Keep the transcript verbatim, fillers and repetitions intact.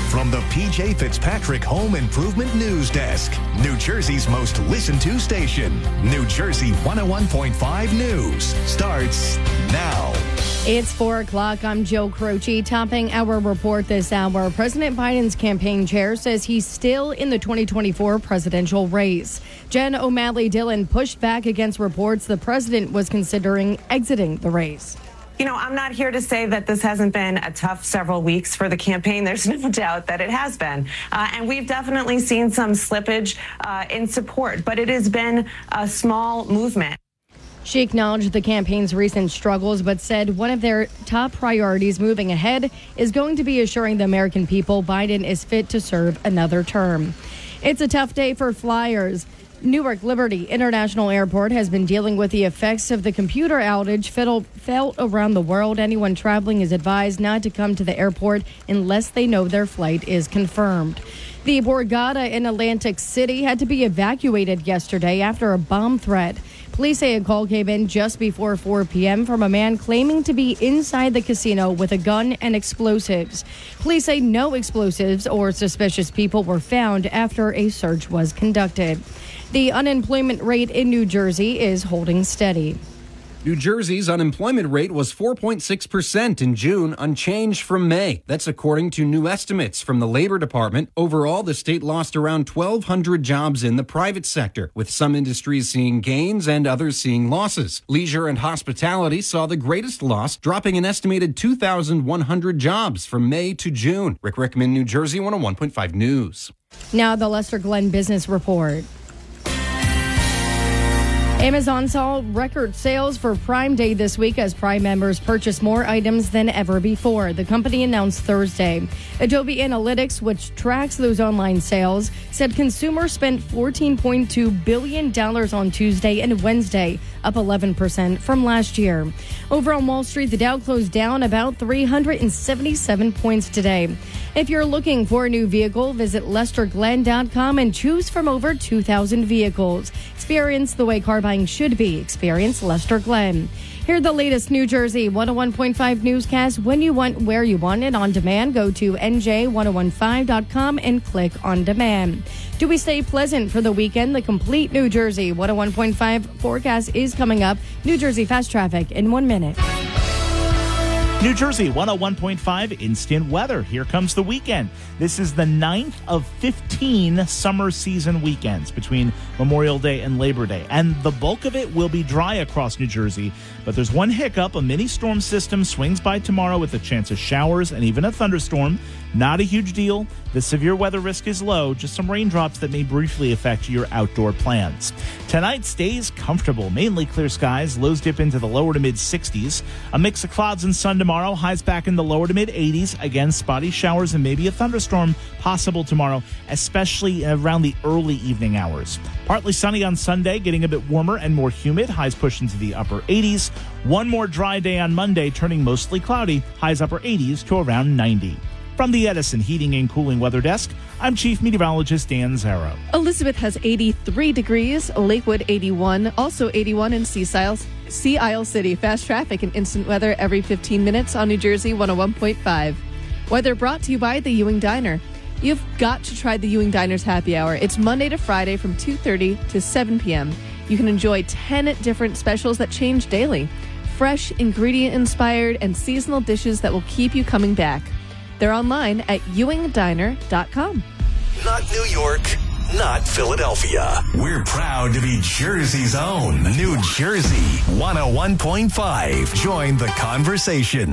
from the P J Fitzpatrick Home Improvement News Desk, New Jersey's most listened to station. New Jersey one oh one point five News starts now. It's four o'clock. I'm Joe Croce. Topping our report this hour, President Biden's campaign chair says he's still in the twenty twenty-four presidential race. Jen O'Malley Dillon pushed back against reports the president was considering exiting the race. You know, I'm not here to say that this hasn't been a tough several weeks for the campaign. There's no doubt that it has been. Uh, and we've definitely seen some slippage uh, in support, but it has been a small movement. She acknowledged the campaign's recent struggles, but said one of their top priorities moving ahead is going to be assuring the American people Biden is fit to serve another term. It's a tough day for flyers. Newark Liberty International Airport has been dealing with the effects of the computer outage felt around the world. Anyone traveling is advised not to come to the airport unless they know their flight is confirmed. The Borgata in Atlantic City had to be evacuated yesterday after a bomb threat. Police say a call came in just before four p.m. from a man claiming to be inside the casino with a gun and explosives. Police say no explosives or suspicious people were found after a search was conducted. The unemployment rate in New Jersey is holding steady. New Jersey's unemployment rate was four point six percent in June, unchanged from May. That's according to new estimates from the Labor Department. Overall, the state lost around twelve hundred jobs in the private sector, with some industries seeing gains and others seeing losses. Leisure and hospitality saw the greatest loss, dropping an estimated two thousand one hundred jobs from May to June. Rick Rickman, New Jersey one oh one point five News. Now the Lester Glenn Business Report. Amazon saw record sales for Prime Day this week as Prime members purchased more items than ever before, the company announced Thursday. Adobe Analytics, which tracks those online sales, said consumers spent fourteen point two billion dollars on Tuesday and Wednesday, up eleven percent from last year. Over on Wall Street, the Dow closed down about three hundred seventy-seven points today. If you're looking for a new vehicle, visit lester glenn dot com and choose from over two thousand vehicles. Experience the way car buying should be. Experience Lester Glenn. Hear the latest New Jersey one oh one point five newscast when you want, where you want it, on demand. Go to N J ten fifteen dot com and click on demand. Do we stay pleasant for the weekend? The complete New Jersey one oh one point five forecast is coming up. New Jersey Fast Traffic in one minute. New Jersey one oh one point five instant weather. Here comes the weekend. This is the ninth of fifteen summer season weekends between Memorial Day and Labor Day. And the bulk of it will be dry across New Jersey. But there's one hiccup. A mini storm system swings by tomorrow with a chance of showers and even a thunderstorm. Not a huge deal. The severe weather risk is low, just some raindrops that may briefly affect your outdoor plans. Tonight stays comfortable, mainly clear skies. Lows dip into the lower to mid sixties. A mix of clouds and sun tomorrow. Highs back in the lower to mid eighties. Again, spotty showers and maybe a thunderstorm possible tomorrow, especially around the early evening hours. Partly sunny on Sunday, getting a bit warmer and more humid. Highs push into the upper eighties. One more dry day on Monday, turning mostly cloudy. Highs upper eighties to around ninety. From the Edison Heating and Cooling Weather Desk, I'm Chief Meteorologist Dan Zarrow. Elizabeth has eighty-three degrees, Lakewood eighty-one, also eighty-one in Sea Isle, Sea Isle City. Fast traffic and instant weather every fifteen minutes on New Jersey one oh one point five. Weather brought to you by the Ewing Diner. You've got to try the Ewing Diner's happy hour. It's Monday to Friday from two thirty to seven p.m. You can enjoy ten different specials that change daily. Fresh, ingredient-inspired, and seasonal dishes that will keep you coming back. They're online at ewing diner dot com. Not New York, not Philadelphia. We're proud to be Jersey's own New Jersey one oh one point five. Join the conversation.